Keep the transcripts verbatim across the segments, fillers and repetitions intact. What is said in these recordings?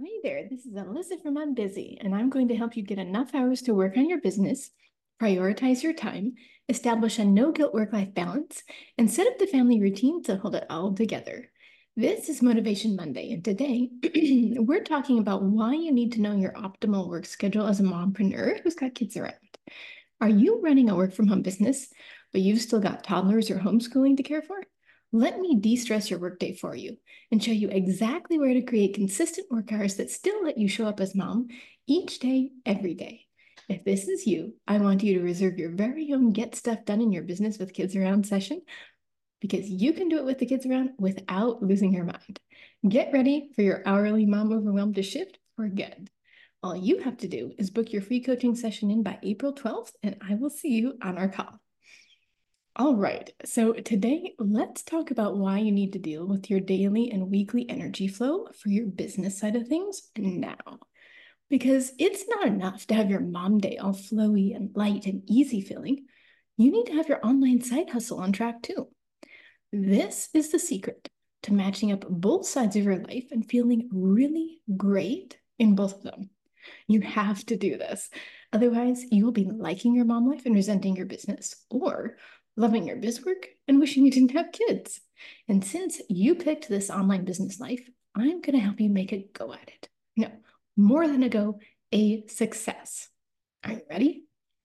Hey there, this is Alyssa from I'm Busy, and I'm going to help you get enough hours to work on your business, prioritize your time, establish a no-guilt work-life balance, and set up the family routine to hold it all together. This is Motivation Monday, and today we're talking about why you need to know your optimal work schedule as a mompreneur who's got kids around. Are you running a work-from-home business, but you've still got toddlers or homeschooling to care for? Let me de-stress your workday for you and show you exactly where to create consistent work hours that still let you show up as mom each day, every day. If this is you, I want you to reserve your very own Get Stuff Done in Your Business with Kids Around session because you can do it with the kids around without losing your mind. Get ready for your hourly mom overwhelmed to shift for good. All you have to do is book your free coaching session in by April twelfth, and I will see you on our call. All right, so today let's talk about why you need to deal with your daily and weekly energy flow for your business side of things now. Because it's not enough to have your mom day all flowy and light and easy feeling. You need to have your online side hustle on track too. This is the secret to matching up both sides of your life and feeling really great in both of them. You have to do this. Otherwise, you will be liking your mom life and resenting your business, or loving your biz work and wishing you didn't have kids. And since you picked this online business life, I'm going to help you make a go at it. No, more than a go, a success. Are you ready?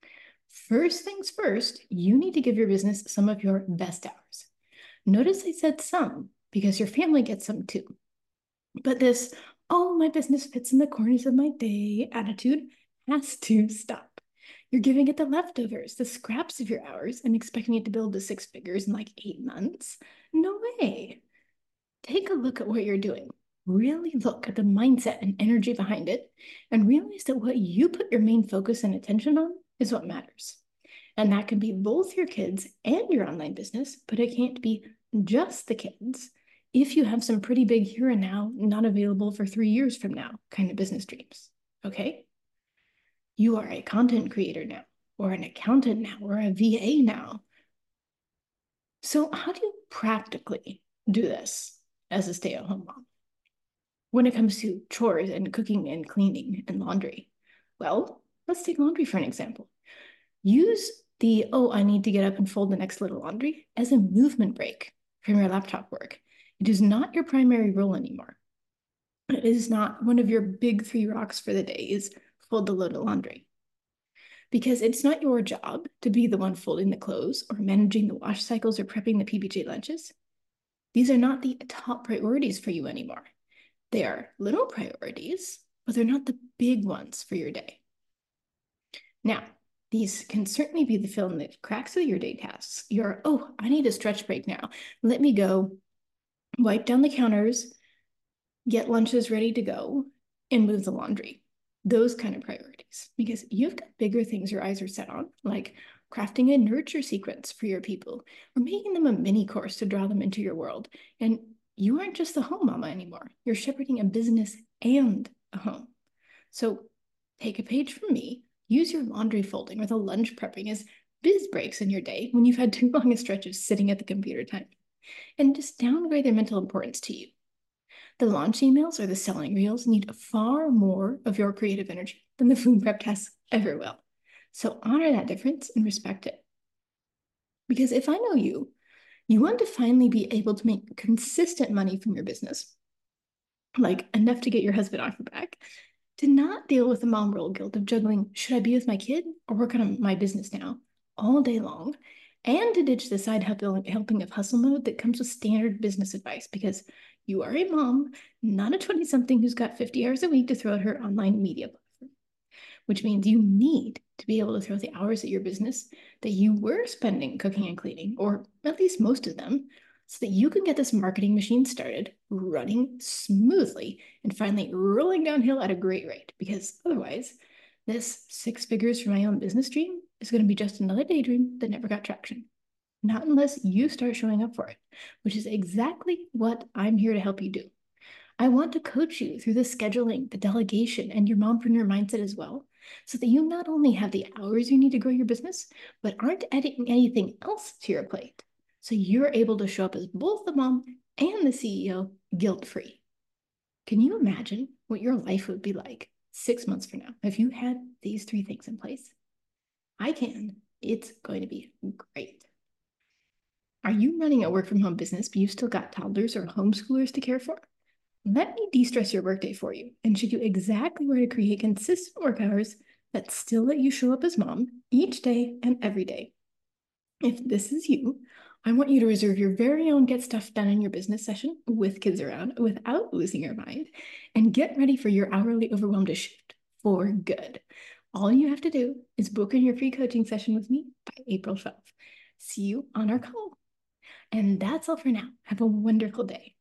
First things first, you need to give your business some of your best hours. Notice I said some because your family gets some too. But this, oh, my business fits in the corners of my day attitude has to stop. You're giving it the leftovers, the scraps of your hours, and expecting it to build to six figures in like eight months. No way. Take a look at what you're doing. Really look at the mindset and energy behind it, and realize that what you put your main focus and attention on is what matters. And that can be both your kids and your online business, but it can't be just the kids if you have some pretty big here and now, not available for three years from now kind of business dreams. Okay? You are a content creator now, or an accountant now, or a V A now. So, how do you practically do this as a stay at home mom when it comes to chores and cooking and cleaning and laundry? Well, let's take laundry for an example. Use the, oh, I need to get up and fold the next load of laundry as a movement break from your laptop work. It is not your primary role anymore. It is not one of your big three rocks for the day is fold the load of laundry. Because it's not your job to be the one folding the clothes or managing the wash cycles or prepping the P B J lunches. These are not the top priorities for you anymore. They are little priorities, but they're not the big ones for your day. Now, these can certainly be the fill in the cracks of your day tasks. Your, oh, I need a stretch break now. Let me go wipe down the counters, get lunches ready to go, and move the laundry. Those kind of priorities, because you've got bigger things your eyes are set on, like crafting a nurture sequence for your people, or making them a mini course to draw them into your world. And you aren't just the home mama anymore. You're shepherding a business and a home. So take a page from me, use your laundry folding or the lunch prepping as biz breaks in your day when you've had too long a stretch of sitting at the computer time, and just downgrade their mental importance to you. The launch emails or the selling reels need far more of your creative energy than the food prep tasks ever will. So honor that difference and respect it. Because if I know you, you want to finally be able to make consistent money from your business, like enough to get your husband off your back, to not deal with the mom role guilt of juggling, should I be with my kid or work on my business now all day long, and to ditch the side helping of hustle mode that comes with standard business advice because you are a mom, not a twenty-something who's got fifty hours a week to throw at her online media platform, which means you need to be able to throw the hours at your business that you were spending cooking and cleaning, or at least most of them, so that you can get this marketing machine started, running smoothly, and finally rolling downhill at a great rate. Because otherwise, this six figures for my own business dream is going to be just another daydream that never got traction. Not unless you start showing up for it, which is exactly what I'm here to help you do. I want to coach you through the scheduling, the delegation, and your mompreneur mindset as well, so that you not only have the hours you need to grow your business, but aren't adding anything else to your plate. So you're able to show up as both the mom and the C E O guilt-free. Can you imagine what your life would be like six months from now if you had these three things in place? I can. It's going to be great. Are you running a work from home business, but you've still got toddlers or homeschoolers to care for? Let me de stress your workday for you and show you exactly where to create consistent work hours that still let you show up as mom each day and every day. If this is you, I want you to reserve your very own get stuff done in your business session with kids around without losing your mind and get ready for your hourly overwhelm to shift for good. All you have to do is book in your free coaching session with me by April twelfth. See you on our call. And that's all for now. Have a wonderful day.